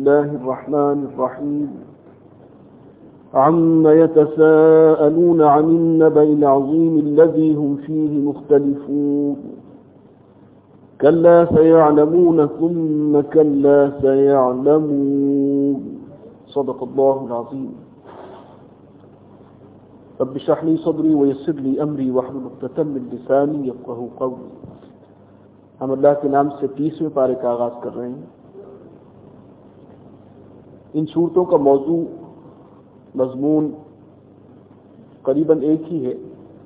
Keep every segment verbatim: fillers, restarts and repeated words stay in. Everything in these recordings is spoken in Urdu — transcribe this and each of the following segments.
الله الرحمن الرحيم عما يتساءلون عن النبأ العظيم الذي هم فيه مختلفون كلا سيعلمون ثم كلا سيعلمون صدق الله العظيم رب اشرح لي صدري ويسر لي أمري واحلل عقدة من لساني يفقهوا قولي. ہم اللہ کے نام سے تیسویں پارے کا آغاز کر رہے ہیں. ان صورتوں کا موضوع مضمون قریباً ایک ہی ہے،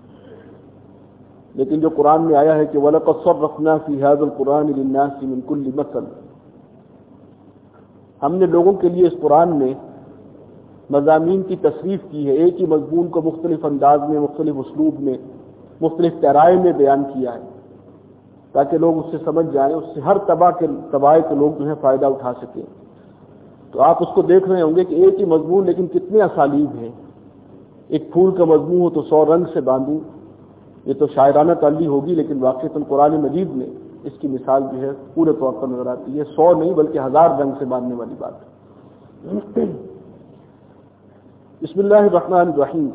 لیکن جو قرآن میں آیا ہے کہ وَلَقَدْ صَرَّفْنَا فِي هَذَا الْقُرْآنِ لِلنَّاسِ مِنْ كُلِّ مَثَلٍ، ہم نے لوگوں کے لیے اس قرآن میں مضامین کی تصریف کی ہے، ایک ہی مضمون کو مختلف انداز میں، مختلف اسلوب میں، مختلف پیرائے میں بیان کیا ہے تاکہ لوگ اس سے سمجھ جائیں، اس سے ہر طبع کے طبائع کے لوگ جو ہے فائدہ اٹھا سکیں. تو آپ اس کو دیکھ رہے ہوں گے کہ ایک ہی مضمون لیکن کتنے اسالیب ہیں. ایک پھول کا مضمون ہو تو سو رنگ سے باندھوں، یہ تو شاعرانہ تعلی ہوگی، لیکن واقعتاً قرآن مجید میں اس کی مثال جو ہے پورے طور پر نظر آتی ہے. سو نہیں بلکہ ہزار رنگ سے باندھنے والی بات ہے. بسم اللہ الرحمن الرحیم.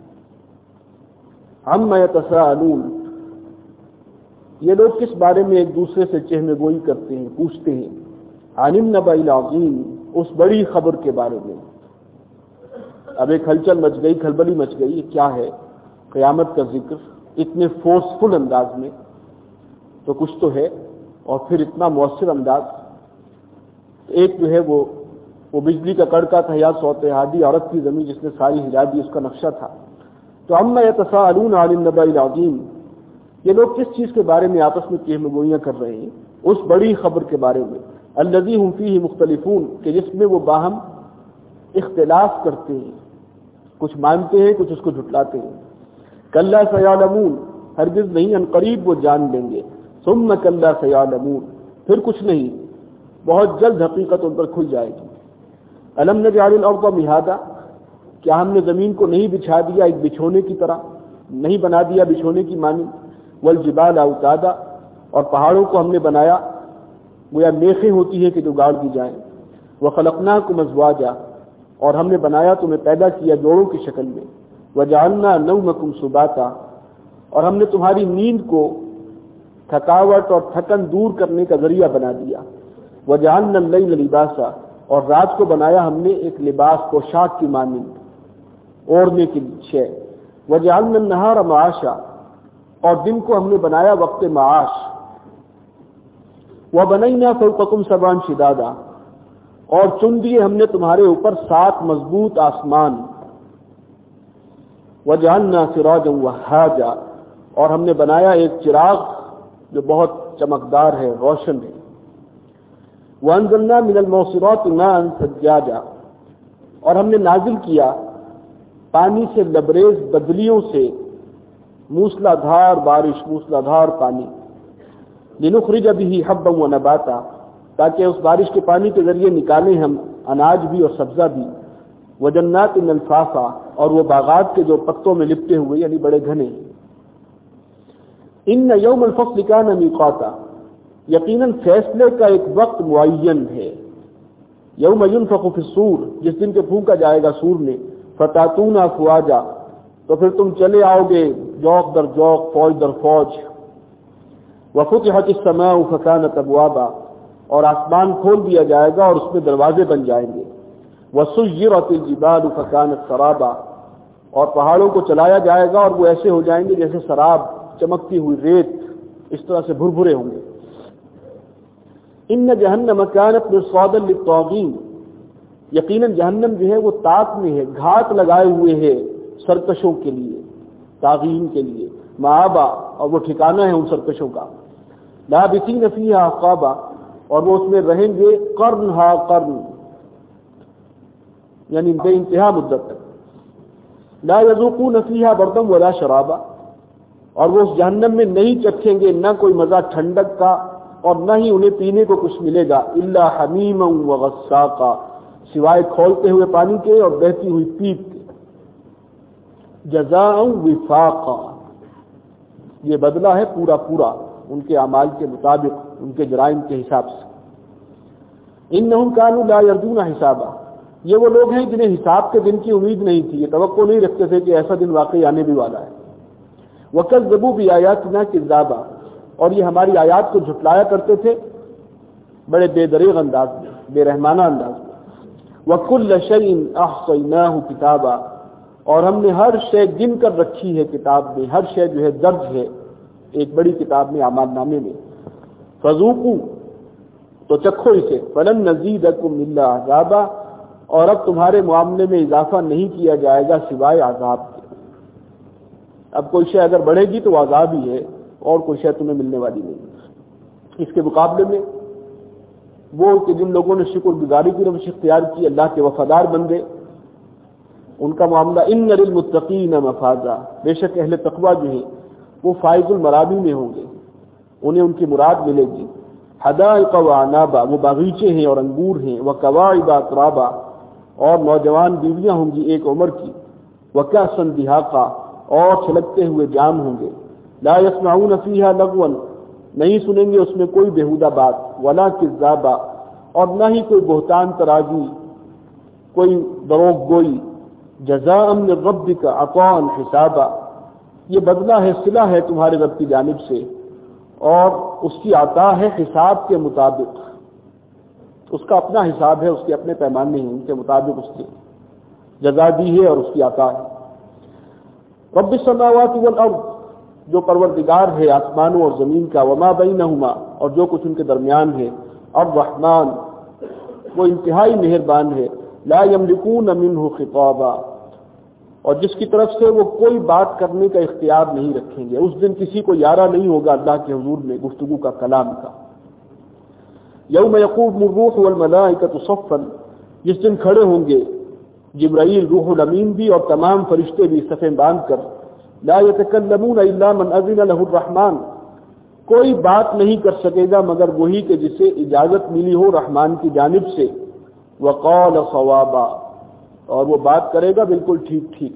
عما یتساءلون، یہ لوگ کس بارے میں ایک دوسرے سے چہمہ گوئی کرتے ہیں، پوچھتے ہیں. عن النبأ العظیم، اس بڑی خبر کے بارے میں. اب ایک ہلچل مچ گئی، کھلبلی مچ گئی. یہ کیا ہے؟ قیامت کا ذکر اتنے فورسفل انداز میں تو کچھ تو ہے، اور پھر اتنا مؤثر انداز. ایک جو ہے وہ وہ بجلی کا کڑکا تھا یا صوت ہادی عورت کی زمین جس نے ساری ہلا دی، اس کا نقشہ تھا. تو عما یتساءلون عن النبأ العظیم، یہ لوگ کس چیز کے بارے میں آپس میں چہمہ گوئیاں کر رہے ہیں؟ اس بڑی خبر کے بارے میں. الذی هم فیہ مختلفون، کہ جس میں وہ باہم اختلاف کرتے ہیں، کچھ مانتے ہیں کچھ اس کو جھٹلاتے ہیں. کلا سیعلمون، ہرگز نہیں، ان قریب وہ جان لیں گے. ثم کلا سیعلمون، پھر کچھ نہیں، بہت جلد حقیقت ان پر کھل جائے گی. الم نجعل الارض مہادا، کیا ہم نے زمین کو نہیں بچھا دیا ایک بچھونے کی طرح، نہیں بنا دیا بچھونے کی مانند. والجبال اوتادا، اور پہاڑوں کو ہم نے بنایا گویا میخیں ہوتی ہیں کہ جو گاڑ دی جائیں. وخلقناکم ازواجا، اور ہم نے بنایا تمہیں پیدا کیا جوڑوں کی شکل میں. وجعلنا نومکم سباتا، اور ہم نے تمہاری نیند کو تھکاوٹ اور تھکن دور کرنے کا ذریعہ بنا دیا. وجعلنا اللیل لباسا، اور رات کو بنایا ہم نے ایک لباس، پوشاک کی مانند، اوڑھنے کی شے. وجعلنا النہار معاشا، اور دن کو ہم نے بنایا وقت معاش. وَبَنَيْنَا فَوْقَكُمْ سَبْعًا شِدَادًا، اور چن دیے ہم نے تمہارے اوپر سات مضبوط آسمان. وَجَعَلْنَا سِرَاجًا وَهَّاجًا، اور ہم نے بنایا ایک چراغ جو بہت چمکدار ہے، روشن ہے. وَأَنزَلْنَا مِنَ الْمُعْصِرَاتِ مَاءً ثَجَّاجًا، اور ہم نے نازل کیا پانی سے لبریز بدلیوں سے موسلا دھار بارش، موسلا دھار پانی. لنخرج به حبا ونباتا، تاکہ اس بارش کے پانی کے ذریعے نکالیں ہم اناج بھی اور سبزہ بھی. وجنات الفافا، اور وہ باغات کے جو پتوں میں لپٹے ہوئے یعنی بڑے گھنے. ان یوم الفصل کان میقاتا، یقیناً فیصلے کا ایک وقت معین ہے. یوم ینفخ فی الصور، جس دن کے پھونکا جائے گا سور میں. فتاتون افواجا، تو پھر تم چلے آؤ گے جوق در جوق، فوج در فوج. وفتحت السماء فكانت ابوابا، اور آسمان کھول دیا جائے گا اور اس میں دروازے بن جائیں گے. وسيرت الجبال فكانت سرابا، اور پہاڑوں کو چلایا جائے گا اور وہ ایسے ہو جائیں گے جیسے سراب، چمکتی ہوئی ریت، اس طرح سے بھربھرے ہوں گے. ان جہنم كانت مرصادا للطاغین، یقیناً جہنم جو ہے وہ طاق میں ہے، گھات لگائے ہوئے ہے سرکشوں کے لیے، طاغین کے لیے. مآبا، اور وہ ٹھکانہ ہے ان سرکشوں کا. لابثین فیہا احقابا، اور وہ اس میں رہیں گے قرن ہا قرن، یعنی بے انتہا مدت تک. لا یذوقون فیہا بردا ولا شرابا، اور وہ اس جہنم میں نہیں چکھیں گے نہ کوئی مزہ ٹھنڈک کا اور نہ ہی انہیں پینے کو کچھ ملے گا. الا حمیما وغساقا، سوائے کھولتے ہوئے پانی کے اور بہتی ہوئی پیپ کے. جزاء وفاقا، یہ بدلہ ہے پورا پورا ان کے اعمال کے مطابق، ان کے جرائم کے حساب سے. انہم کانوا لا یرجون حسابا، یہ وہ لوگ ہیں جنہیں حساب کے دن کی امید نہیں تھی، یہ توقع نہیں رکھتے تھے کہ ایسا دن واقعی آنے بھی والا ہے۔ وکذبوا بآیاتنا کذابا، اور یہ ہماری آیات کو جھٹلایا کرتے تھے بڑے بے دریغ انداز میں، بے رحمانہ انداز میں۔ وکل شیء احصیناہ کتابا، اور ہم نے ہر شے گن کر رکھی ہے کتاب میں، ہر شے جو ہے درج ہے ایک بڑی کتاب میں، اعمال نامے میں۔ فذوقوا، تو چکھو اسے، فلن نزیدکم الا عذابا، اور اب تمہارے معاملے میں اضافہ نہیں کیا جائے گا سوائے عذاب کے۔ اب کوئی شے اگر بڑھے گی تو عذاب ہی ہے، اور کوئی شے تمہیں ملنے والی نہیں۔ اس کے مقابلے میں وہ کہ جن لوگوں نے شکر گزاری کی روش اختیار کی، اللہ کے وفادار بندے، ان کا معاملہ ان للمتقین مفازا، بے شک اہل تقوی جو ہیں وہ فائز المرابی میں ہوں گے، انہیں ان کی مراد ملے گی۔ حدائق وعنابا، وہ باغیچے ہیں اور انگور ہیں، وکواعب اترابا، اور نوجوان بیویاں ہوں گی ایک عمر کی، وکأسا دہاقا، اور چھلکتے ہوئے جام ہوں گے۔ لا یسمعون فیہا لغوا، نہیں سنیں گے اس میں کوئی بےہودہ بات، ولا کذابا، اور نہ ہی کوئی بہتان ترازی، کوئی دروغ گوئی۔ جزاء من ربک عطاء حسابا، یہ بدلہ ہے، صلہ ہے تمہارے رب کی جانب سے، اور اس کی عطا ہے حساب کے مطابق، اس کا اپنا حساب ہے، اس کے اپنے پیمانے ہیں، ان کے مطابق اس کی جزا دی ہے اور اس کی عطا ہے۔ رب السماوات والارض، جو پروردگار ہے آسمانوں اور زمین کا، وما بینہما، اور جو کچھ ان کے درمیان ہے، الرحمن، وہ انتہائی مہربان ہے، لا یملکون منہ خطابا، اور جس کی طرف سے وہ کوئی بات کرنے کا اختیار نہیں رکھیں گے۔ اس دن کسی کو یارہ نہیں ہوگا اللہ کے حضور میں گفتگو کا، کلام کا۔ یوم یقوم الروح والملائکۃ صفا، جس دن کھڑے ہوں گے جبرائیل، روح الامین بھی، اور تمام فرشتے بھی صفیں باندھ کر۔ لا یتکلمون الا من اذن له الرحمن، کوئی بات نہیں کر سکے گا مگر وہی کہ جسے اجازت ملی ہو رحمان کی جانب سے۔ وقال صوابا، اور وہ بات کرے گا بالکل ٹھیک ٹھیک،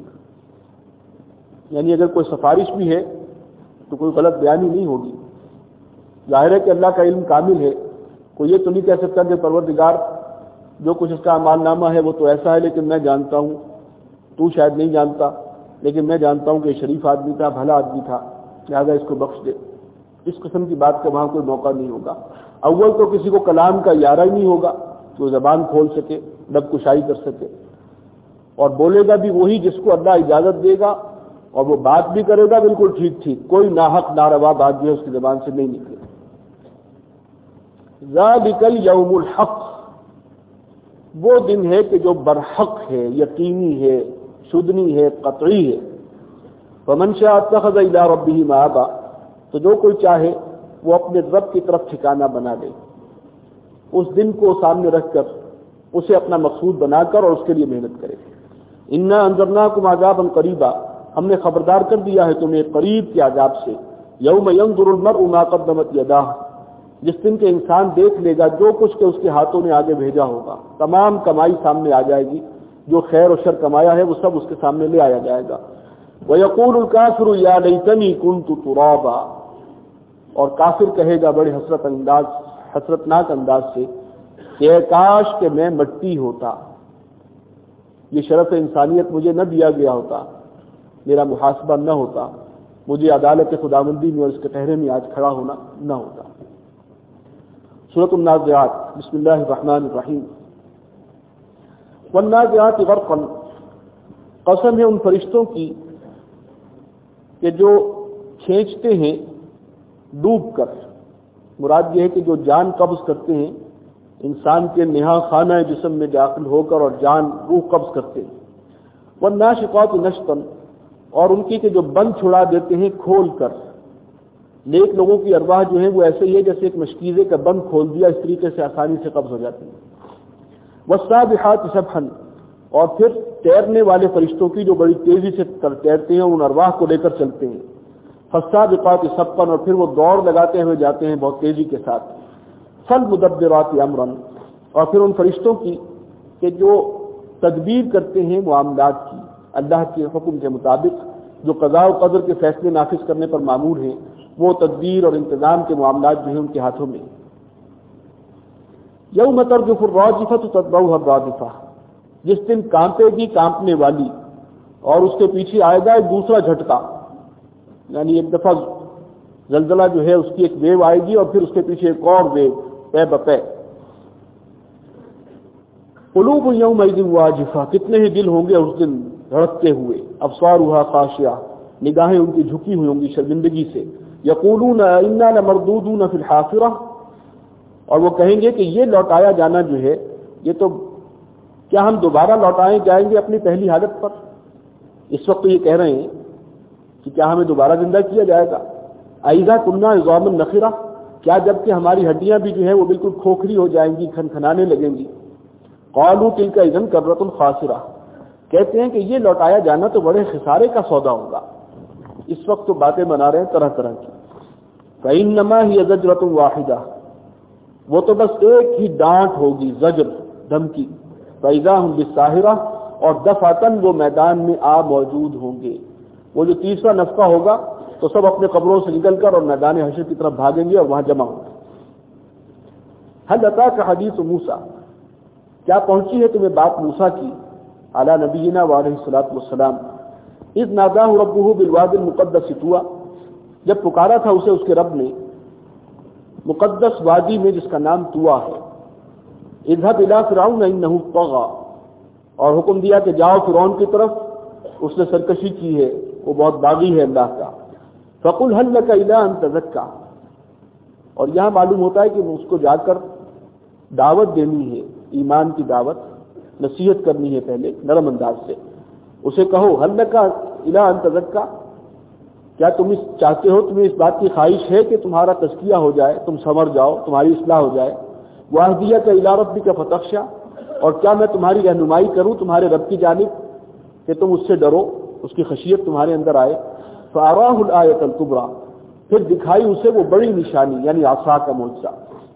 یعنی اگر کوئی سفارش بھی ہے تو کوئی غلط بیانی نہیں ہوگی۔ ظاہر ہے کہ اللہ کا علم کامل ہے، کوئی یہ تو نہیں کہہ سکتا کہ پروردگار جو کچھ اس کا اعمال نامہ ہے وہ تو ایسا ہے، لیکن میں جانتا ہوں، تو شاید نہیں جانتا، لیکن میں جانتا ہوں کہ شریف آدمی تھا، بھلا آدمی تھا، لہٰذا اس کو بخش دے۔ اس قسم کی بات کا وہاں کوئی موقع نہیں ہوگا۔ اول تو کسی کو کلام کا یارہ ہی نہیں ہوگا، تو زبان کھول سکے، لب کشائی کر سکے، اور بولے گا بھی وہی جس کو اللہ اجازت دے گا، اور وہ بات بھی کرے گا بالکل ٹھیک ٹھیک، کوئی ناحق ناروا بات جو ہے اس کی زبان سے نہیں نکلے۔ ذالک الیوم الحق، وہ دن ہے کہ جو برحق ہے، یقینی ہے، شدنی ہے، قطعی ہے۔ فمن شاء اتخذ الی ربہ مآبا، تو جو کوئی چاہے وہ اپنے رب کی طرف ٹھکانہ بنا لے، اس دن کو سامنے رکھ کر اسے اپنا مقصود بنا کر اور اس کے لیے محنت کرے۔ انا انذرناکم عذابا قریبا، ہم نے خبردار کر دیا ہے تمہیں قریب کے عذاب سے۔ یوم ینظر المرء ما قدمت یداہ، جس دن کے انسان دیکھ لے گا جو کچھ کہ اس کے ہاتھوں نے آگے بھیجا ہوگا، تمام کمائی سامنے آ جائے گی، جو خیر و شر کمایا ہے وہ سب اس کے سامنے لے آیا جائے گا۔ وَيَقُولُ الْكَافِرُ يَا لَيْتَنِي كُنتُ تُرَابًا، اور کافر کہے گا بڑے حسرت انداز حسرتناک انداز سے کہ اے کاش کہ میں مٹی ہوتا، یہ شرف انسانیت مجھے نہ دیا گیا ہوتا، میرا محاسبہ نہ ہوتا، مجھے عدالت خداوندی میں اور اس کے ٹہرے میں آج کھڑا ہونا نہ ہوتا۔ سورۃ النازعات، بسم اللہ الرحمن الرحیم۔ والنازعات غرقا، قسم ہے ان فرشتوں کی کہ جو کھینچتے ہیں ڈوب کر، مراد یہ ہے کہ جو جان قبض کرتے ہیں انسان کے نہا خانہ جسم میں داخل ہو کر اور جان روح قبض کرتے ہیں۔ والناشطات نشطا، اور ان کی کہ جو بند چھڑا دیتے ہیں کھول کر، نیک لوگوں کی ارواح جو ہیں وہ ایسے ہی ہے جیسے ایک مشکیزے کا بند کھول دیا، اس طریقے سے آسانی سے قبض ہو جاتی ہیں۔ والسابحات سبحا، اور پھر تیرنے والے فرشتوں کی جو بڑی تیزی سے تیرتے ہیں، ان ارواح کو لے کر چلتے ہیں۔ فالسابقات سبقا، اور پھر وہ دوڑ لگاتے ہوئے جاتے ہیں بہت تیزی کے ساتھ۔ فالمدبرات امرا، اور پھر ان فرشتوں کی کہ جو تدبیر کرتے ہیں معاملات کی، اللہ کے حکم کے مطابق جو قضاء و قدر کے فیصلے نافذ کرنے پر مامور ہیں، وہ تدبیر اور انتظام کے معاملات جو ہیں ان کے ہاتھوں میں۔ یوم ترجف الراجفۃ تتبعها الرادفہ، جس دن کانپے گی کانپنے والی اور اس کے پیچھے آئے گا ایک دوسرا جھٹکا، یعنی ایک دفعہ زلزلہ جو ہے اس کی ایک ویو آئے گی اور پھر اس کے پیچھے ایک اور ویو پے بپے۔ قلوب یومئذ واجفہ، کتنے ہی دل ہوں گے اس دن دھڑکتے ہوئے، ابصارها خاشعہ، نگاہیں ان کی جھکی ہوئی ہوں گی شرمندگی سے، یقولون انا لمردودون فی الحافرہ، اور وہ کہیں گے کہ یہ لوٹایا جانا جو ہے یہ تو کیا ہم دوبارہ لوٹائے جائیں گے اپنی پہلی حالت پر؟ اس وقت تو یہ کہہ رہے ہیں کہ کیا ہمیں دوبارہ زندہ کیا جائے گا؟ اذا کنا عظاما نخرہ، کیا جب کہ ہماری ہڈیاں بھی جو ہے وہ بالکل کھوکھری ہو جائیں گی، کھنکھنانے لگیں گی؟ قالوا تلک اذا کرۃ خاسرہ، کہتے ہیں کہ یہ لوٹایا جانا تو بڑے خسارے کا سودا ہوگا۔ اس وقت تو باتیں بنا رہے ہیں طرح طرح کی۔ فإنما هي زجرۃ واحدہ، وہ تو بس ایک ہی ڈانٹ ہوگی، زجر، دھمکی۔ فإذا هم بالساہرہ، اور دفعتاً وہ میدان میں آ موجود ہوں گے۔ وہ جو تیسرا نفقہ ہوگا تو سب اپنے قبروں سے نکل کر اور میدان حشر کی طرف بھاگیں گے اور وہاں جمع ہوں گے۔ هل اتاک حدیث موسیٰ، کیا پہنچی ہے تمہیں بات موسیٰ کی علی نبینا وعلیہ الصلوۃ والسلام، اذ ناداہ ربہ بالوادی المقدس طویٰ، جب پکارا تھا اسے اس کے رب نے مقدس وادی میں جس کا نام طویٰ ہے۔ اذهب الى فرعون انه طغى، اور حکم دیا کہ جاؤ فرعون کی طرف، اس نے سرکشی کی ہے، وہ بہت باغی ہے اللہ کا۔ فقل هل لك الى ان تزكى، اور یہاں معلوم ہوتا ہے کہ اس کو جا کر دعوت دینی ہے، ایمان کی دعوت، نصیحت کرنی ہے پہلے نرم انداز سے۔ اسے کہو هل لك الى ان تزكى، کیا تم اس چاہتے ہو، تمہیں اس بات کی خواہش ہے کہ تمہارا تزکیہ ہو جائے، تم سنور جاؤ، تمہاری اصلاح ہو جائے؟ واہدیک الی ربک فتخشى، اور کیا میں تمہاری رہنمائی کروں تمہارے رب کی جانب کہ تم اس سے ڈرو، اس کی خشیت تمہارے اندر آئے۔ فاراہ الآیۃ الکبریٰ، پھر دکھائی اسے وہ بڑی نشانی یعنی عصا کا معجزہ۔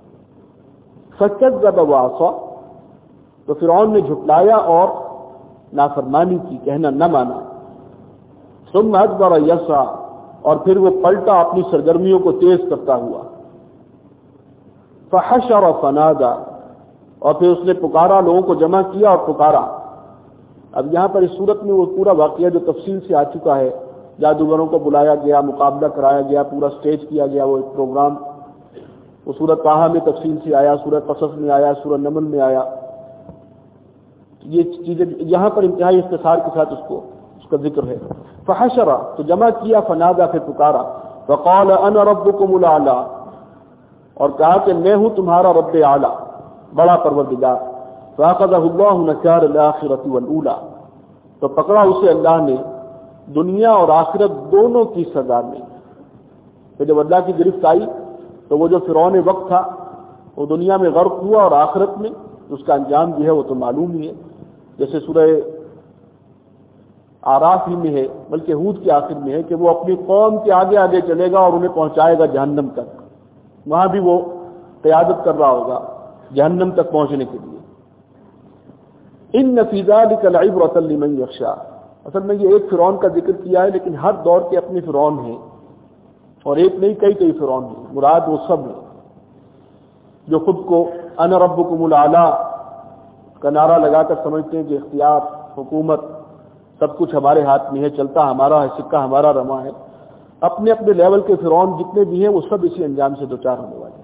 فکذب وعصى، تو فرعون نے جھٹلایا اور نافرمانی کی، کہنا نہ مانا۔ ثم ادبر یسعى، اور پھر وہ پلٹا اپنی سرگرمیوں کو تیز کرتا ہوا۔ فحشر فنادى، اور پھر اس نے پکارا، لوگوں کو جمع کیا اور پکارا۔ اب یہاں پر اس صورت میں وہ پورا واقعہ جو تفصیل سے آ چکا ہے، جادوگروں کو بلایا گیا، مقابلہ کرایا گیا، پورا سٹیج کیا گیا، وہ ایک پروگرام، وہ سورۃ طٰہٰ میں تفصیل سے آیا، سورۃ قصص میں آیا، سورۃ نمل میں آیا۔ یہ چیزیں یہاں پر انتہائی اختصار کے ساتھ اس کو اس کا ذکر ہے۔ فحشر، تو جمع کیا، فنادى، پھر پکارا، فقال انا ربكم الاعلى، اور کہا کہ میں ہوں تمہارا رب اعلی، بڑا پروردگار۔ فاخذہ اللہ نکال الآخرۃ والأولیٰ، تو پکڑا اسے اللہ نے دنیا اور آخرت دونوں کی سزا میں۔ تو جب اللہ کی گرفت آئی تو وہ جو فرعون وقت تھا وہ دنیا میں غرق ہوا، اور آخرت میں اس کا انجام جو ہے وہ تو معلوم ہی ہے، جیسے سورہ آراف ہی میں ہے، بلکہ ہود کے آخر میں ہے کہ وہ اپنی قوم کے آگے آگے چلے گا اور انہیں پہنچائے گا جہنم تک، وہاں بھی وہ قیادت کر رہا ہوگا جہنم تک پہنچنے کے لیے۔ ان فی ذلک لعبرۃ لمن یخشی، اصل میں یہ ایک فرعون کا ذکر کیا ہے، لیکن ہر دور کے اپنے فرعون ہیں، اور ایک نہیں کئی کئی فرعون ہیں، مراد وہ سب ہیں جو خود کو انا ربکم الاعلی کا نعرہ لگا کر سمجھتے ہیں کہ اختیار، حکومت، سب کچھ ہمارے ہاتھ میں ہے، چلتا ہمارا ہے، سکہ ہمارا رواں ہے۔ اپنے اپنے لیول کے فرعون جتنے بھی ہیں وہ سب اسی انجام سے دوچار ہونے والے ہیں۔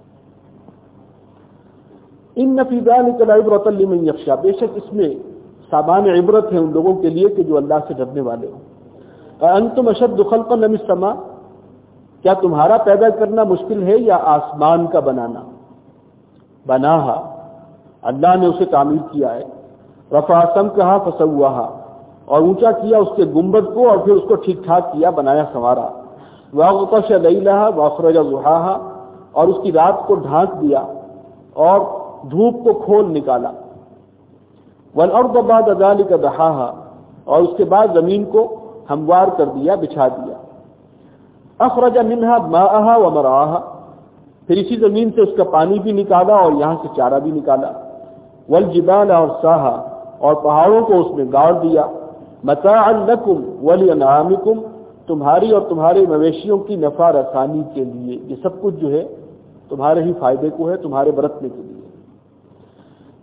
ان فی ذلک لعبرۃ لمن یخشی، بے شک اس میں سامان عبرت ہے ان لوگوں کے لیے کہ جو اللہ سے ڈرنے والے ہوں۔ انتم اشد خلقا ام السماء، کیا تمہارا پیدا کرنا مشکل ہے یا آسمان کا بنانا؟ بناہا، اللہ نے اسے تعمیر کیا ہے۔ رفع سمکہا فسواہا، اور اونچا کیا اس کے گنبد کو اور پھر اس کو ٹھیک ٹھاک کیا، بنایا سنوارا۔ واغطش لیلہا واخرج ضحاہا، اور اس کی رات کو ڈھانک دیا اور دھوپ کو کھول نکالا۔ والارض بعد ذلک دحاہا، اور اس کے بعد زمین کو ہموار کر دیا، بچھا دیا۔ اخرج منہا ماءہا ومرعاہا، پھر اسی زمین سے اس کا پانی بھی نکالا اور یہاں سے چارہ بھی نکالا۔ والجبال ارساہا، اور پہاڑوں کو اس نے گاڑ دیا۔ متاعا لکم ولانعامکم، تمہاری اور تمہارے مویشیوں کی نفع رسانی کے لیے، یہ سب کچھ جو ہے تمہارے ہی فائدے کو ہے، تمہارے برتنے کے لیے۔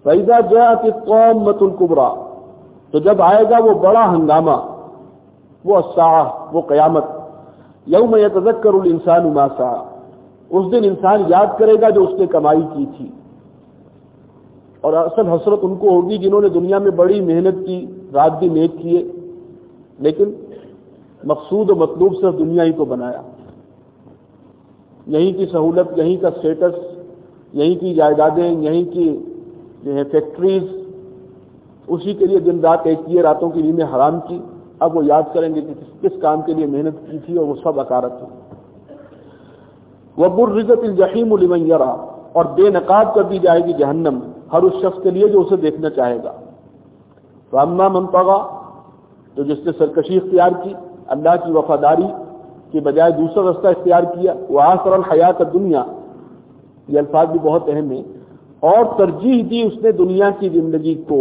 فَإِذَا جَاءَتِ الطَّامَّةُ الْكُبْرَى، تو جب آئے گا وہ بڑا ہنگامہ، وہ الساعہ، وہ قیامت، یوم یتذکر الانسان ما سعی، اس دن انسان یاد کرے گا جو اس نے کمائی کی تھی. اور اصل حسرت ان کو ہوگی جنہوں نے دنیا میں بڑی محنت کی، رات بھی نیک کیے، لیکن مقصود و مطلوب صرف دنیا ہی کو بنایا. یہیں کی سہولت، یہیں کا اسٹیٹس، یہیں کی جائیدادیں، یہیں کی جو ہے فیکٹریز، اسی کے لیے دن رات ایک کیے، راتوں کی نیندیں حرام کی. اب وہ یاد کریں گے کہ کس کام کے لیے محنت کی تھی اور وہ سب اکارت ہو. وَبُرِّزَتِ الْجَحِيمُ لِمَنْ يَرَى، اور بے نقاب کر دی جائے گی جہنم ہر اس شخص کے لیے جو اسے دیکھنا چاہے گا. فَأَمَّا مَنْ طَغَى، تو جس نے سرکشی اختیار کی، اللہ کی وفاداری کی بجائے دوسرا رستہ اختیار کیا، وَآثَرَ الْحَيَاةَ الدُّنْيَا، یہ الفاظ بھی بہت اہم ہیں، اور ترجیح دی اس نے دنیا کی زندگی کو،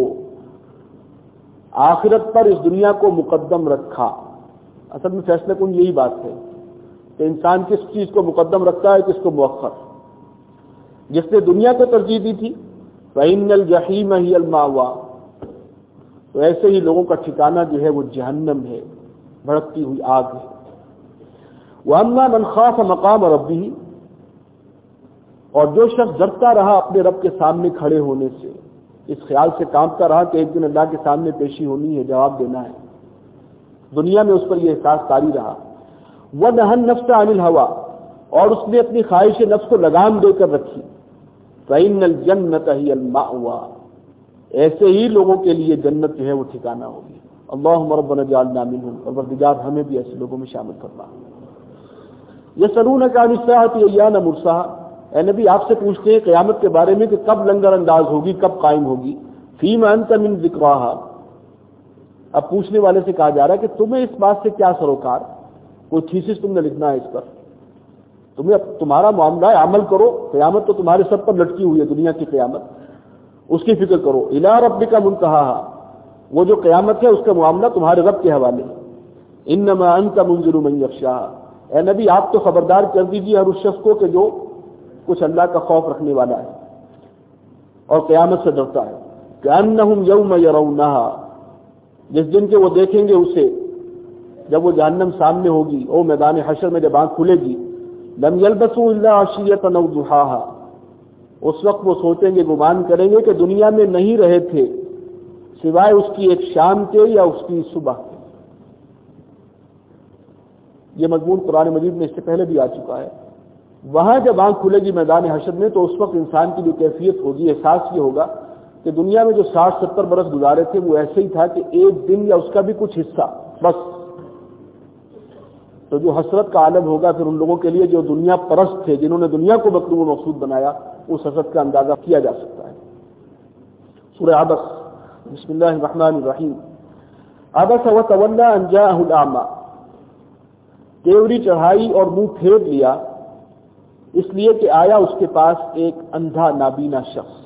آخرت پر اس دنیا کو مقدم رکھا. اصل میں فیصلہ کن یہی بات ہے کہ انسان کس چیز کو مقدم رکھتا ہے، کس کو مؤخر. جس نے دنیا کو ترجیح دی تھی فَإِنَّ الْجَحِيمَ هِيَ الْمَأْوَى، تو ایسے ہی لوگوں کا ٹھکانہ جو ہے وہ جہنم ہے، بھڑکتی ہوئی آگ ہے. وَأَمَّا مَنْ خَافَ مَقَامَ رَبِّهِ، اور جو شخص ڈرتا رہا اپنے رب کے سامنے کھڑے ہونے سے، اس خیال سے کانپتا رہا کہ ایک دن اللہ کے سامنے پیشی ہونی ہے، جواب دینا ہے، دنیا میں اس پر یہ احساس طاری رہا. وَنَهَى النَّفْسَ عَنِ الْهَوَىٰ، اور اس نے اپنی خواہش نفس کو لگام دے کر رکھی. فَإِنَّ الْجَنَّةَ هِيَ الْمَأْوَىٰ، ایسے ہی لوگوں کے لیے جنت جو ہے وہ ٹھکانہ ہوگی. اللہم ربنا اجعلنا منہم، اور پروردگار ہمیں بھی ایسے لوگوں میں شامل فرما. یسألونک عن الساعة ایان مرساہا، اے نبی آپ سے پوچھتے ہیں قیامت کے بارے میں کہ کب لنگر انداز ہوگی، کب قائم ہوگی. فیما انت من ذکراہا، اب پوچھنے والے سے کہا جا رہا ہے کہ تمہیں اس بات سے کیا سروکار، کوئی تھیسس تم نے لکھنا ہے اس پر، تمہیں تمہارا معاملہ ہے، عمل کرو، قیامت تو تمہارے سب پر لٹکی ہوئی ہے، دنیا کی قیامت، اس کی فکر کرو. الی ربک منتہاہا، وہ جو قیامت ہے اس کا معاملہ تمہارے رب کے حوالے. انما انت منذر من یخشاہا، اے نبی آپ تو خبردار کر دیجیے ہر اس شخص کو کہ جو کچھ اللہ کا خوف رکھنے والا ہے اور قیامت سے ڈرتا ہے. کأنہم یوم یرونہا، جس دن کے وہ دیکھیں گے اسے، جب وہ جہنم سامنے ہوگی، او میدان حشر میں جب آنکھ کھلے گی، لم یلبسوا الا عشیۃ او ضحاہا، اس وقت وہ سوچیں گے، گمان کریں گے کہ دنیا میں نہیں رہے تھے سوائے اس کی ایک شام کے یا اس کی صبح کے. یہ مضمون قرآن مجید میں اس سے پہلے بھی آ چکا ہے. وہاں جب آنکھ کھلے گی میدان حشر میں، تو اس وقت انسان کی جو کیفیت ہوگی، احساس یہ ہوگا کہ دنیا میں جو ساٹھ ستر برس گزارے تھے وہ ایسے ہی تھا کہ ایک دن یا اس کا بھی کچھ حصہ بس. تو جو حسرت کا عالم ہوگا پھر ان لوگوں کے لیے جو دنیا پرست تھے، جنہوں نے دنیا کو مطلوب و مقصود بنایا، اس حسرت کا اندازہ کیا جا سکتا ہے. سورہ عبس، بسم اللہ الرحمن الرحیم. عبس وتولی ان جاءہ الاعمی، تیوری چڑھائی اور منہ پھیر لیا اس لیے کہ آیا اس کے پاس ایک اندھا نابینا شخص.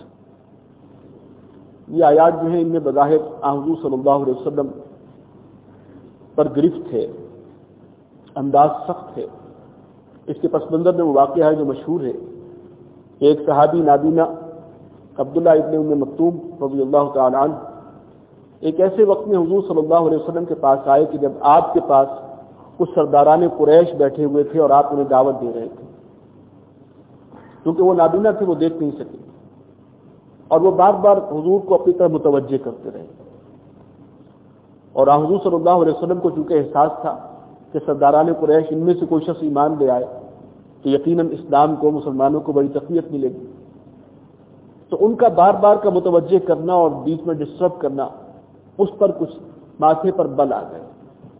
یہ آیات جو ہیں ان میں بظاہر حضور صلی اللہ علیہ وسلم پر گرفت ہے، انداز سخت ہے. اس کے پس منظر میں وہ واقعہ ہے جو مشہور ہے. ایک صحابی نابینا عبداللہ ابن ام مکتوم رضی اللہ تعالی عنہ ایک ایسے وقت میں حضور صلی اللہ علیہ وسلم کے پاس آئے کہ جب آپ کے پاس کچھ سرداران قریش بیٹھے ہوئے تھے اور آپ انہیں دعوت دے رہے تھے. کیونکہ وہ نابینا تھے، وہ دیکھ نہیں سکے، اور وہ بار بار حضور کو اپنی طرف متوجہ کرتے رہے. اور حضور صلی اللہ علیہ وسلم کو چونکہ احساس تھا کہ سرداران قریش ان میں سے کوئی شخص ایمان لے آئے تو یقیناً اسلام کو، مسلمانوں کو بڑی تقویت ملے گی، تو ان کا بار بار کا متوجہ کرنا اور بیچ میں ڈسٹرب کرنا، اس پر کچھ ماتھے پر بل آ گئے.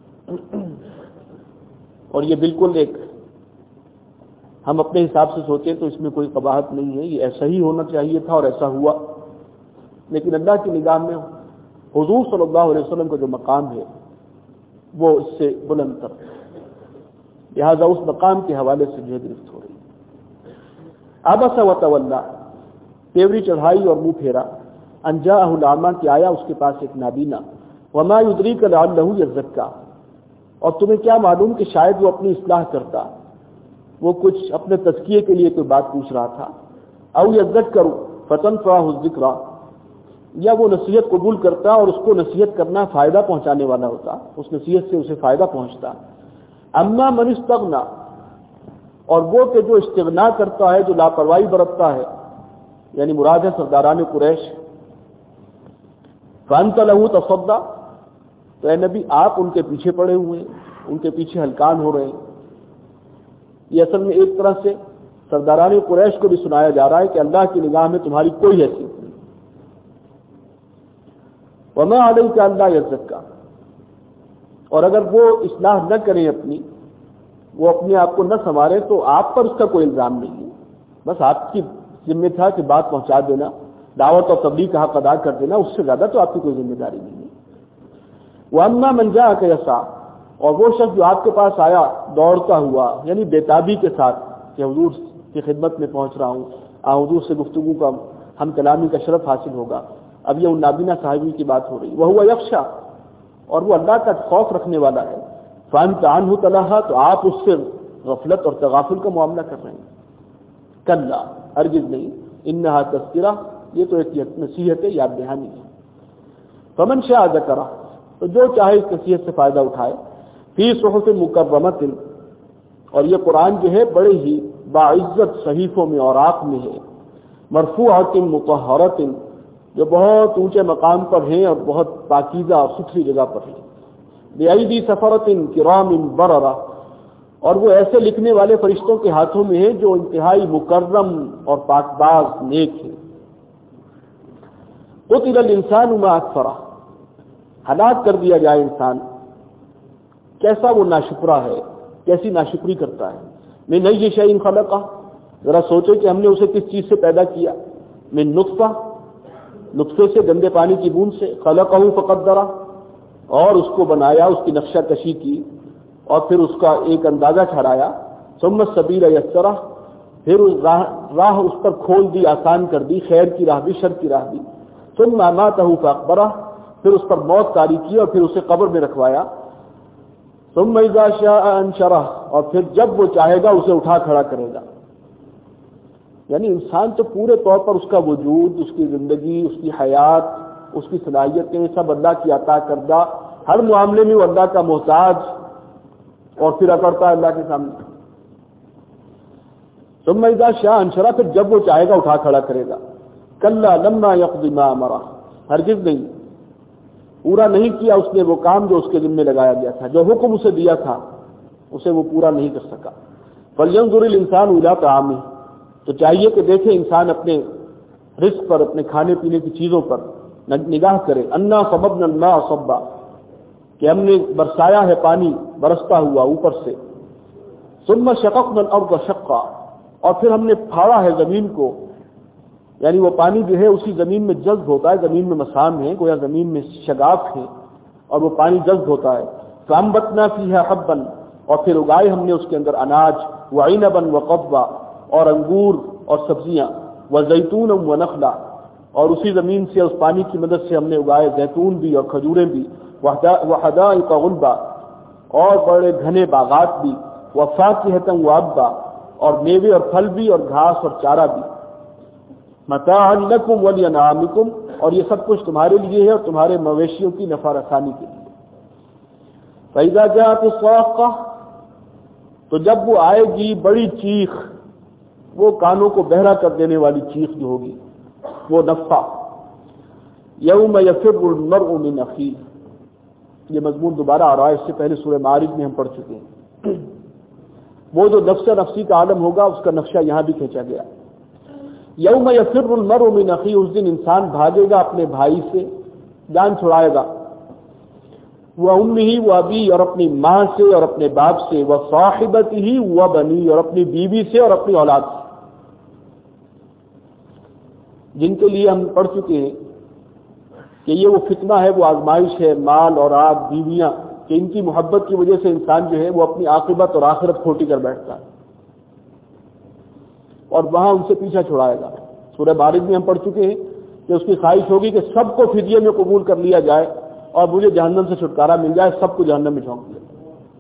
اور یہ بالکل ایک ہم اپنے حساب سے سوچیں تو اس میں کوئی قباحت نہیں ہے، یہ ایسا ہی ہونا چاہیے تھا اور ایسا ہوا. لیکن اللہ کی نگاہ میں حضور صلی اللہ علیہ وسلم کا جو مقام ہے وہ اس سے بلند تر، لہذا اس مقام کے حوالے سے جو گرفت ہو رہی. عبس وتولی، تیوری چڑھائی اور منہ پھیرا. ان جاءہ الاعمی، کہ آیا اس کے پاس ایک نابینا. وما یدریک لعلہ یزکیٰ، اور تمہیں کیا معلوم کہ شاید وہ اپنی اصلاح کرتا، وہ کچھ اپنے تزکیے کے لیے کوئی بات پوچھ رہا تھا. او یذکر فتنفعہ الذکریٰ، یا وہ نصیحت قبول کرتا اور اس کو نصیحت کرنا فائدہ پہنچانے والا ہوتا، اس نصیحت سے اسے فائدہ پہنچتا۔ اما من استغنا، اور وہ کہ جو استغنا کرتا ہے، جو لاپرواہی برتتا ہے، یعنی مراد ہے سرداران قریش، فانت له تصدی، تو اے نبی آپ ان کے پیچھے پڑے ہوئے ہیں، ان کے پیچھے ہلکان ہو رہے ہیں۔ یہ اصل میں ایک طرح سے سرداران قریش کو بھی سنایا جا رہا ہے کہ اللہ کی نگاہ میں تمہاری کوئی حیثیت نہیں۔ وما علیک الا یزکا، اور اگر وہ اصلاح نہ کریں اپنی، وہ اپنے آپ کو نہ سنوارے، تو آپ پر اس کا کوئی الزام نہیں ہے، بس آپ کی ذمہ تھا کہ بات پہنچا دینا، دعوت اور تبلیغ کا حق ادا کر دینا، اس سے زیادہ تو آپ کی کوئی ذمہ داری نہیں ہے۔ وَأَمَّا مَنْ جَاءَكَ يَسْعَىٰ، اور وہ شخص جو آپ کے پاس آیا دوڑتا ہوا، یعنی بےتابی کے ساتھ کہ حضور کی خدمت میں پہنچ رہا ہوں، آ حضور سے گفتگو کا ہم کلامی کا شرف حاصل ہوگا۔ اب یہ ان نابینا صاحبی کی بات ہو رہی، وَهُوَ يَخْشَىٰ، اور وہ اللہ کا خوف رکھنے والا ہے، فَأَنْتَ عَنْهُ تَلَهَّىٰ، تو آپ اس سے غفلت اور تغافل کا معاملہ کر رہے ہیں۔ کلا، ہرگز نہیں، انہا تذکرہ، یہ تو ایک نصیحت ہے، یاد دہانی ہے۔ فمن شاء ذکرہ، تو جو چاہے اس نصیحت سے فائدہ اٹھائے، فی صحف مکرمۃ، اور یہ قرآن جو ہے بڑے ہی باعزت صحیفوں میں، اوراق میں ہے، مرفوعۃ مطہرۃ، جو بہت اونچے مقام پر ہیں اور بہت پاکیزہ اور ستھری جگہ پر ہیں، بأیدی سفرۃ کرام بررہ، اور وہ ایسے لکھنے والے فرشتوں کے ہاتھوں میں ہیں جو انتہائی مکرم اور پاکباز نیک ہیں۔ قتل الانسان ما اکفرہ، ہلاک کر دیا جائے انسان، کیسا وہ ناشکرا ہے، کیسی ناشکری کرتا ہے۔ من ای شیء خلقہ، ذرا سوچو کہ ہم نے اسے کس چیز سے پیدا کیا۔ من نطفہ، نطفے سے، گندے پانی کی بوند سے، خلقہ فقدرہ، اور اس کو بنایا، اس کی نقشہ کشی کی اور پھر اس کا ایک اندازہ ٹھہرایا۔ ثم السبیل یسرہ، پھر راہ, راہ اس پر کھول دی، آسان کر دی، خیر کی راہ بھی، شر کی راہ بھی۔ ثم اماتہ فاقبرہ، پھر اس پر موت طاری کی اور پھر اسے قبر میں رکھوایا۔ ثم اذا شاء انشرہ، اور پھر جب وہ چاہے گا اسے اٹھا کھڑا کرے گا۔ یعنی انسان تو پورے طور پر اس کا وجود، اس کی زندگی، اس کی حیات، اس کی صلاحیتیں سب اللہ کی عطا کردہ، ہر معاملے میں وہ اللہ کا محتاج اور پھر اکڑتا ہے اللہ کے سامنے۔ ثم اذا شاء انشرہ، پھر جب وہ چاہے گا اٹھا کھڑا کرے گا۔ کلا لما یقض ما امرہ، ہرگز نہیں، پورا نہیں کیا اس نے وہ کام جو اس کے ذمہ لگایا گیا تھا، جو حکم اسے دیا تھا اسے وہ پورا نہیں کر سکا۔ فلینظر الانسان الی طعامہ، تو چاہیے کہ دیکھے انسان اپنے رزق پر، اپنے کھانے پینے کی چیزوں پر نگاہ کرے۔ انا صببنا الماء صبا، کہ ہم نے برسایا ہے پانی برستا ہوا اوپر سے۔ ثم شققنا الارض شقا، اور پھر ہم نے پھاڑا ہے زمین کو، یعنی وہ پانی جو ہے اسی زمین میں جذب ہوتا ہے، زمین میں مسام ہے، گویا زمین میں شگاف ہے اور وہ پانی جذب ہوتا ہے۔ فانبتنا فیہا حبا، اور پھر اگائے ہم نے اس کے اندر اناج، وعنبا وقضبا، اور انگور اور سبزیاں، وزیتونا ونخلا، اور اسی زمین سے، اس پانی کی مدد سے ہم نے اگائے زیتون بھی اور کھجوریں بھی، وحدائق غلبا، اور بڑے گھنے باغات بھی، وفاکہۃ وابا، اور میوے اور پھل بھی اور گھاس اور چارہ بھی، متاعا لکم ولانعامکم، اور یہ سب کچھ تمہارے لیے ہے اور تمہارے مویشیوں کی نفع رسانی کے لیے۔ فإذا جاءت الصاخہ، تو جب وہ آئے گی بڑی چیخ، وہ کانوں کو بہرا کر دینے والی چیخ جو ہوگی، وہ نفع۔ یوم یفر المرء من اخیہ، یہ مضمون دوبارہ آ رہا ہے، اس سے پہلے سورہ معارج میں ہم پڑھ چکے ہیں۔ وہ جو نفس نفسی کا عالم ہوگا اس کا نقشہ یہاں بھی کھینچا گیا۔ یوم یفر المرء من اخیہ، اس دن انسان بھاگے گا اپنے بھائی سے، جان چھڑائے گا، وہ امہ و ابی، اور اپنی ماں سے اور اپنے باپ سے، وہ صاحبتہ و بنی، اور اپنی بیوی سے اور اپنی اولاد سے، جن کے لیے ہم پڑھ چکے ہیں کہ یہ وہ فتنہ ہے، وہ آزمائش ہے، مال، اولاد، بیویاں، کہ ان کی محبت کی وجہ سے انسان جو ہے وہ اپنی عاقبت اور آخرت کھوٹی کر بیٹھتا ہے اور وہاں ان سے پیچھا چھڑائے گا۔ سورہ معارج میں ہم پڑھ چکے ہیں کہ اس کی خواہش ہوگی کہ سب کو فدیے میں قبول کر لیا جائے اور مجھے جہنم سے چھٹکارا مل جائے، سب کو جہنم میں جھونک دیا۔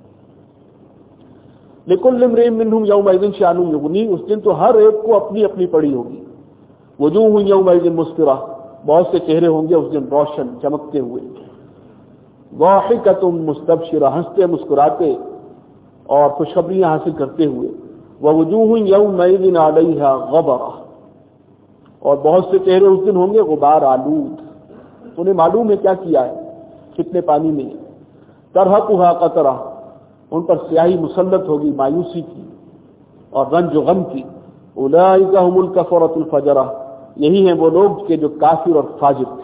لِكُلِّ امْرِئٍ مِّنْهُمْ يَوْمَئِذٍ شَأْنٌ يُغْنِيهِ، اس دن تو ہر ایک کو اپنی اپنی پڑی ہوگی۔ وجوہ یومئذ مسفرہ، بہت سے چہرے ہوں گے اس دن روشن چمکتے ہوئے، ضاحکۃ مستبشرہ، ہنستے مسکراتے اور خوشخبریاں حاصل کرتے ہوئے، ووجوہ یومئذ علیہا غبرہ، اور بہت سے چہرے اس دن ہوں گے غبار آلود، انہیں معلوم ہے کیا کیا ہے، کتنے پانی میں، ترہقھا قطرہ، ان پر سیاہی مسلط ہوگی مایوسی کی اور رنج و غم کی، اولئک ھم الکفرۃ الفجرہ، یہی ہیں وہ لوگ کہ جو کافر اور فاجر تھے۔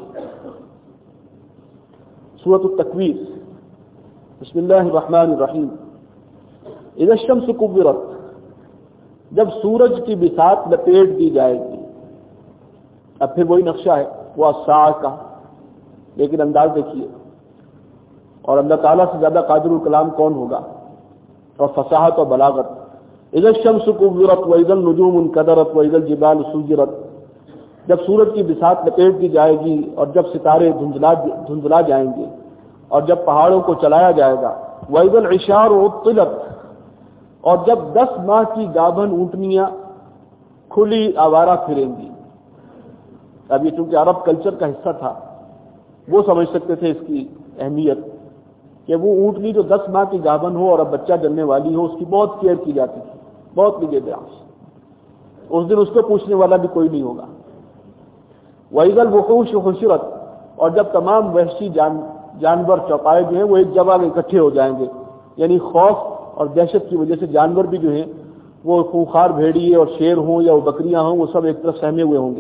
سورۃ التکویر، بسم اللہ الرحمن الرحیم۔ اذا الشمس کورت، جب سورج کی بساط لپیٹ دی جائے گی، اب پھر وہی نقشہ ہے وہ الساعہ کا، لیکن انداز دیکھیے، اور اللہ تعالیٰ سے زیادہ قادر الکلام کون ہوگا، اور فصاحت اور بلاغت۔ اذا الشمس کورت واذا النجوم انکدرت واذا الجبال سیرت، جب سورج کی بساط لپیٹ دی جائے گی اور جب ستارے دھندلا دھندلا جائیں گے اور جب پہاڑوں کو چلایا جائے گا، واذا العشار عطلت، اور جب دس ماہ کی گابھن اونٹنیاں کھلی آوارہ پھریں گی۔ اب یہ چونکہ عرب کلچر کا حصہ تھا، وہ سمجھ سکتے تھے اس کی اہمیت، کہ وہ اونٹنی جو دس ماہ کی گابھن ہو اور اب بچہ جننے والی ہو، اس کی بہت کیئر کی جاتی تھی، بہت نگہداشت، اس دن اس کو پوچھنے والا بھی کوئی نہیں ہوگا۔ وَإِذَا الْوُحُوشُ حُشِرَتْ، اور جب تمام وحشی جان جانور چوپائے جو ہیں وہ ایک جگہ اکٹھے ہو جائیں گے، یعنی خوف اور دہشت کی وجہ سے جانور بھی جو ہیں وہ خونخوار بھیڑیے اور شیر ہوں یا وہ بکریاں ہوں، وہ سب ایک طرف سہمے ہوئے ہوں گے۔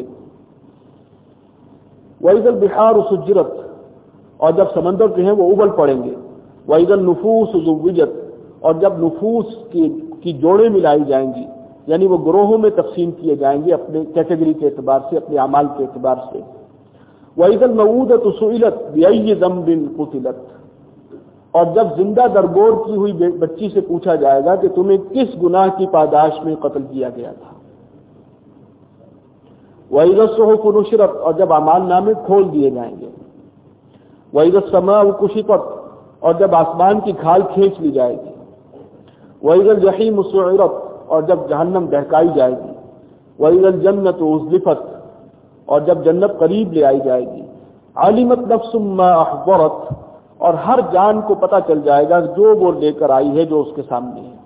وَإِذَا الْبِحَارُ سُجِّرَتْ، اور جب سمندر جو ہیں وہ ابل پڑیں گے۔ وَإِذَا النُّفُوسُ زُوِّجَتْ، اور جب نفوس کی کی جوڑیں ملائی جائیں گی، یعنی وہ گروہوں میں تقسیم کیے جائیں گے اپنے کیٹیگری کے اعتبار سے، اپنے اعمال کے اعتبار سے۔ وَإِذَا الْمَوْءُودَةُ سُئِلَتْ بِأَيِّ ذَنبٍ قُتِلَتْ، اور جب زندہ درگور کی ہوئی بچی سے پوچھا جائے گا کہ تمہیں کس گناہ کی پاداش میں قتل کیا گیا تھا۔ وَإِذَا الصُّحُفُ نُشِرَتْ، اور جب اعمال نامے کھول دیے جائیں گے۔ وَإِذَا السَّمَاءُ كُشِطَتْ، اور جب آسمان کی کھال کھینچ لی جائے گی۔ وَإِذَا الْجَحِيمُ سُعِرَتْ، اور جب جہنم دہکائی جائے گی۔ وَإِذَا الْجَنَّةُ أُزْلِفَتْ، اور جب جنت قریب لے آئی جائے گی۔ عَلِمَتْ نَفْسٌ مَّا أَحْضَرَتْ، اور ہر جان کو پتہ چل جائے گا جو وہ لے کر آئی ہے جو اس کے سامنے ہے،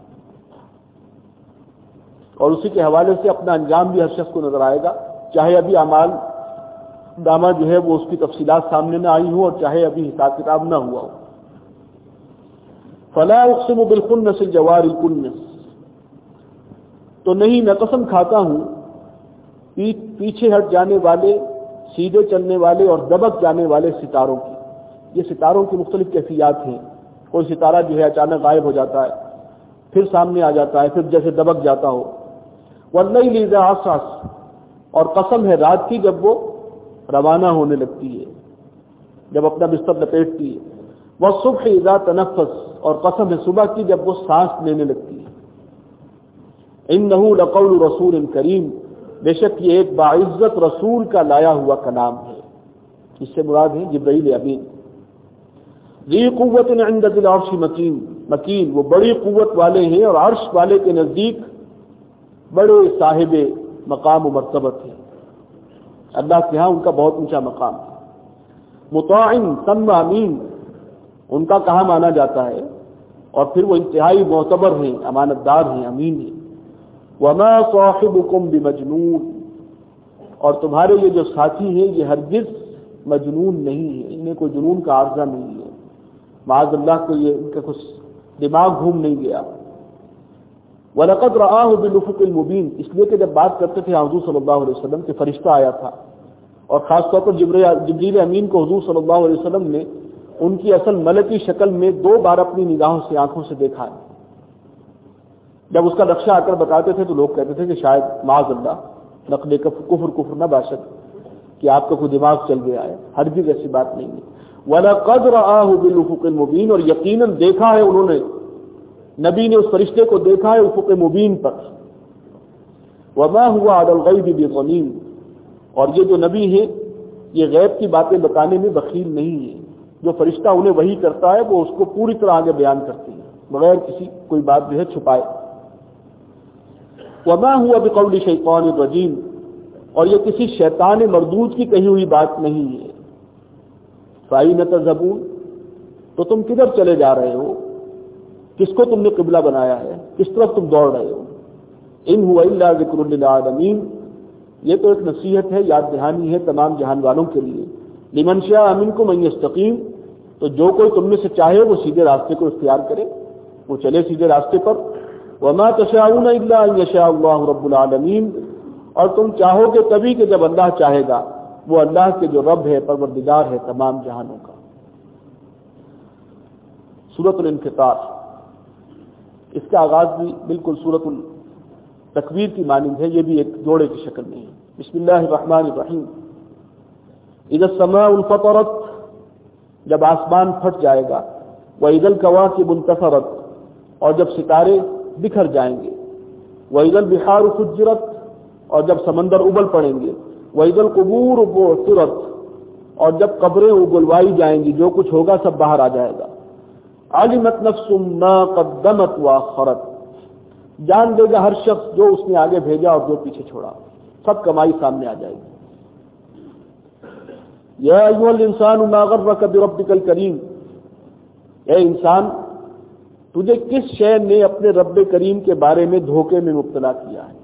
اور اسی کے حوالے سے اپنا انجام بھی ہر شخص کو نظر آئے گا، چاہے ابھی اعمال نامہ جو ہے وہ اس کی تفصیلات سامنے نہ آئی ہوں اور چاہے ابھی حساب کتاب نہ ہوا ہو۔ فَلَا أُقْسِمُ بِالْخُنَّسِ الْجَوَارِ الْكُنَّسِ، تو نہیں میں قسم کھاتا ہوں پیچھے ہٹ جانے والے، سیدھے چلنے والے اور دبک جانے والے ستاروں کی۔ یہ ستاروں کی مختلف کیفیات ہیں، کوئی ستارہ جو ہے اچانک غائب ہو جاتا ہے، پھر سامنے آ جاتا ہے، پھر جیسے دبک جاتا ہو۔ وَاللَّيْلِ إِذَا عَسْعَسَ، اور قسم ہے رات کی جب وہ روانہ ہونے لگتی ہے، جب اپنا بستر لپیٹتی ہے۔ وَالصُّبْحِ إِذَا تَنَفَّسَ، اور قسم ہے صبح کی جب وہ سانس لینے لگتی ہے۔ إِنَّهُ لَقَوْلُ رَسُولٍ كَرِيمٍ، بے شک یہ ایک باعزت رسول کا لایا ہوا کلام ہے، اس سے مراد ہے جبرائیل امین۔ ذی قوت عند ذی العرش مکین، مکین وہ بڑی قوت والے ہیں اور عرش والے کے نزدیک بڑے صاحب مقام و مرتبت ہیں، اللہ کے ہاں ان کا بہت اونچا مقام ہے۔ مطاع ثم امین، ان کا کہا مانا جاتا ہے، اور پھر وہ انتہائی معتبر ہیں، امانت دار ہیں، امین ہیں۔ وما صاحبکم بمجنون، اور تمہارے یہ جو ساتھی ہیں یہ ہرگز مجنون نہیں ہے، انہیں کوئی جنون کا عارضہ نہیں ہے، معاذ اللہ کو یہ ان کا کچھ دماغ گھوم نہیں گیا۔ وَلَقَدْ رَآهُ بِالْأُفُقِ الْمُبِينِ، اس لیے کہ جب بات کرتے تھے حضور صلی اللہ علیہ وسلم کہ فرشتہ آیا تھا، اور خاص طور پر جبریل امین کو حضور صلی اللہ علیہ وسلم نے ان کی اصل ملکی شکل میں دو بار اپنی نگاہوں سے آنکھوں سے دیکھا ہے۔ جب اس کا نقشہ آ کر بتاتے تھے تو لوگ کہتے تھے کہ شاید معاذ اللہ نقل کفر کفر نہ باشد کہ آپ کا کوئی دماغ چل گیا ہے، ہرگز ایسی بات نہیں ہے۔ وَلَقَدْ رَآهُ بِالْأُفُقِ الْمُبِينِ، اور یقیناً دیکھا ہے انہوں نے، نبی نے اس فرشتے کو دیکھا ہے افق مبین پر۔ وَمَا هُوَ عَلَى الْغَيْبِ بِضَنِينٍ، اور یہ جو نبی ہیں یہ غیب کی باتیں بتانے میں بخیل نہیں ہے، جو فرشتہ انہیں وحی کرتا ہے وہ اس کو پوری طرح آگے بیان کرتے ہیں بغیر کسی کوئی بات جو ہے چھپائے۔ وَمَا هُوَ بِقَوْلِ شَيْطَانٍ رَجِيمٍ، اور یہ کسی شیطان مردود کی کہی ہوئی بات نہیں ہے۔ فَأَيْنَ تَذْهَبُونَ، تو تم کدھر چلے جا رہے ہو؟ کس کو تم نے قبلہ بنایا ہے؟ کس طرف تم دوڑ رہے ہو؟ ان هو الا ذکر للعالمین، یہ تو ایک نصیحت ہے، یاد دہانی ہے تمام جہان والوں کے لیے۔ لمن شاء منکم ان یستقیم، تو جو کوئی تم میں سے چاہے وہ سیدھے راستے کو اختیار کرے، وہ چلے سیدھے راستے پر۔ وما تشاءون الا ان یشاء اللہ رب العالمین، اور تم چاہو گے تبھی کہ جب اللہ چاہے گا، وہ اللہ کے جو رب ہے، پروردگار ہے تمام جہانوں کا۔ سورۃ الانفطار، اس کا آغاز بھی بالکل سورۃ التکویر کی مانند ہے، یہ بھی ایک جوڑے کی شکل میں ہے۔ بسم اللہ الرحمن الرحیم۔ اذا السماء انفطرت، جب آسمان پھٹ جائے گا، واذا الکواکب انتثرت، اور جب ستارے بکھر جائیں گے، واذا البحار فجرت، اور جب سمندر ابل پڑیں گے، واذا القبور بعثرت، اور جب قبریں اگلوائی جائیں گی، جو کچھ ہوگا سب باہر آ جائے گا۔ علمت نفس ما قدمت واخرت، جان دے گا ہر شخص جو اس نے آگے بھیجا اور جو پیچھے چھوڑا، سب کمائی سامنے آ جائے گی۔ یا ایھا الانسان ما غرک بربک الکریم، اے انسان تجھے کس شے نے اپنے رب کریم کے بارے میں دھوکے میں مبتلا کیا ہے؟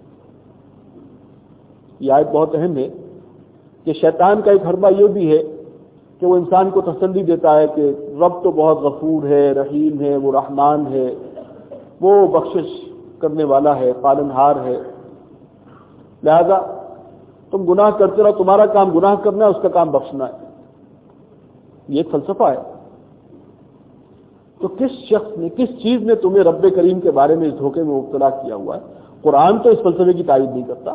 یہ آیت بہت اہم ہے کہ شیطان کا ایک حربہ یہ بھی ہے کہ وہ انسان کو تسلی دیتا ہے کہ رب تو بہت غفور ہے، رحیم ہے، وہ رحمان ہے، وہ بخشش کرنے والا ہے، پالنہار ہے، لہذا تم گناہ کرتے رہو، تمہارا کام گناہ کرنا ہے، اس کا کام بخشنا ہے۔ یہ ایک فلسفہ ہے۔ تو کس شخص نے، کس چیز نے تمہیں رب کریم کے بارے میں اس دھوکے میں مبتلا کیا ہوا ہے؟ قرآن تو اس فلسفے کی تائید نہیں کرتا۔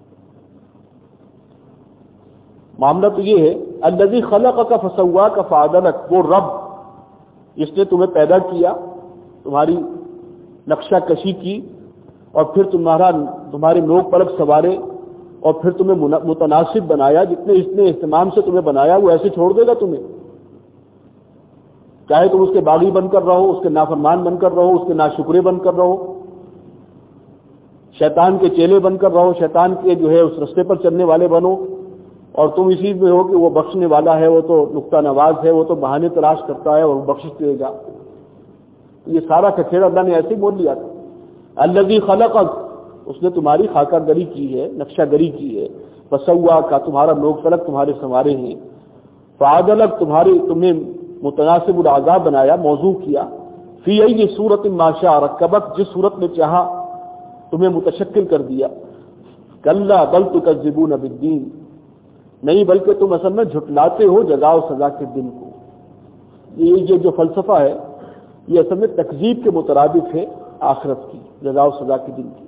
معاملہ تو یہ ہے، الذی خلقک فسواک فعدلک، وہ رب جس نے تمہیں پیدا کیا، تمہاری نقشہ کشی کی، اور پھر تمہارا تمہارے نوک پلک سوارے، اور پھر تمہیں متناسب بنایا، جتنے اس نے اہتمام سے تمہیں بنایا وہ ایسے چھوڑ دے گا تمہیں؟ چاہے تم اس کے باغی بن کر رہو، اس کے نافرمان بن کر رہو، اس کے ناشکرے بن کر رہو، شیطان کے چیلے بن کر رہو، شیطان کے جو ہے اس رستے پر چلنے والے بنو، اور تم اسی میں ہو کہ وہ بخشنے والا ہے، وہ تو نقطہ نواز ہے، وہ تو بہانے تلاش کرتا ہے اور وہ بخش دے گا۔ یہ سارا کچیڑا اللہ نے ایسے ہی بول لیا تھا۔ الذی خلقک، اس نے تمہاری خاکہ گری کی ہے، نقشہ گری کی ہے، فسواک، تمہارا نوک پلک تمہارے سنوارے ہیں، فعدلک، تمہاری تمہیں متناسب الاعضاء بنایا، موضوع کیا، فی ای صورت ما شاء رکبک، جس صورت میں چاہا تمہیں متشکل کر دیا۔ کلا بل تکذبون بالدین، نہیں بلکہ تم اصل میں جھٹلاتے ہو جزا و سزا کے دن کو۔ یہ جو فلسفہ ہے یہ اصل میں تکذیب کے مترادف ہے آخرت کی، جزا و سزا کے دن کی۔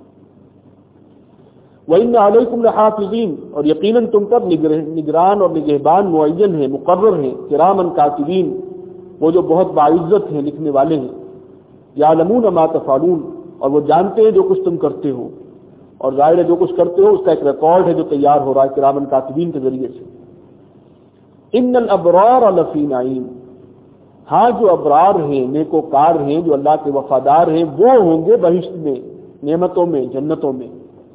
وَإِنَّ عَلَيْكُمْ لَحَافِظِينَ، اور یقیناً تم پر نگران اور نگہبان معین ہیں، مقرر ہیں، کراماً کاتبین، وہ جو بہت باعزت ہیں، لکھنے والے ہیں۔ یعلمون ما تفعلون، اور وہ جانتے ہیں جو کچھ تم کرتے ہو، اور ظاہر ہے جو کچھ کرتے ہو اس کا ایک ریکارڈ ہے جو تیار ہو رہا ہے کراماً کاتبین کے ذریعے سے۔ ان الابرار لفی نعیم، ہاں جو ابرار ہیں، نیکوکار ہیں، جو اللہ کے وفادار ہیں، وہ ہوں گے بہشت میں، نعمتوں میں، جنتوں میں۔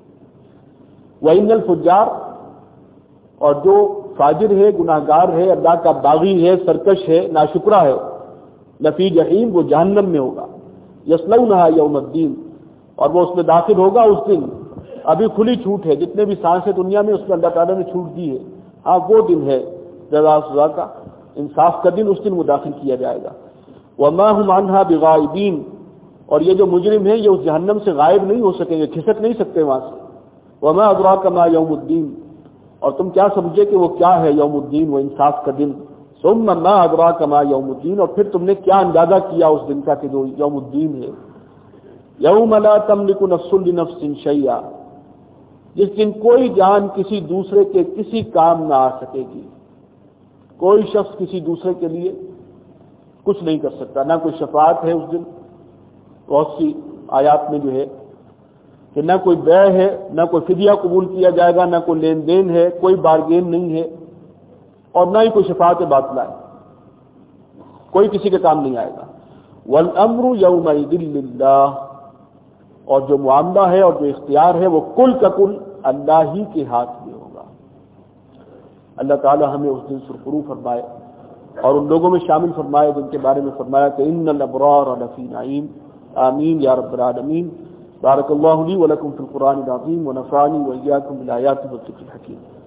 وَإِنَّ الْفُجَّارَ، اور جو فاجر ہے، گناہگار ہے، اللہ کا باغی ہے، سرکش ہے، ناشکرا ہے، لفی جحیم، وہ جہنم میں ہوگا۔ یصلونها یوم الدین، اور وہ اس میں داخل ہوگا اس دن۔ ابھی کھلی چھوٹ ہے، جتنے بھی سانسیں دنیا میں اس میں اللہ تعالیٰ نے چھوٹ دی ہے، ہاں وہ دن ہے جزا سزا کا، انصاف کا دن، اس دن وہ داخل کیا جائے گا۔ وما هم عنها بغائبین، اور یہ جو مجرم ہیں یہ اس جہنم سے غائب نہیں ہو سکیں گے، کھسک نہیں سکتے وہاں سے۔ وما ادراک ما یوم الدین، اور تم کیا سمجھے کہ وہ کیا ہے یوم الدین، وہ انصاف کا دن۔ ثم ما ادراک ما یوم الدین، اور پھر تم نے کیا اندازہ کیا اس دن کا کہ جو یوم الدین ہے۔ یوم لا تملک نفس لنفس شیئا، جس دن کوئی جان کسی دوسرے کے کسی کام نہ آ سکے گی، کوئی شخص کسی دوسرے کے لیے کچھ نہیں کر سکتا، نہ کوئی شفاعت ہے اس دن۔ بہت سی آیات میں جو ہے کہ نہ کوئی بیع ہے، نہ کوئی فدیہ قبول کیا جائے گا، نہ کوئی لین دین ہے، کوئی بارگین نہیں ہے، اور نہ ہی کوئی شفاعت باطلہ ہے، کوئی کسی کے کام نہیں آئے گا۔ والامر یومئذ للہ، اور جو معاملہ ہے اور جو اختیار ہے وہ کل کا کل اللہ ہی کے ہاتھ میں ہوگا۔ اللہ تعالی ہمیں اس دن سرخرو فرمائے اور ان لوگوں میں شامل فرمائے جن کے بارے میں فرمایا کہ ان الابرار لفی نعیم۔ آمین یا رب العالمین۔ بارک اللہ لی ولکم فی القرآن العظیم ونفعنی وإیاکم بالآیات والذکر الحکیم۔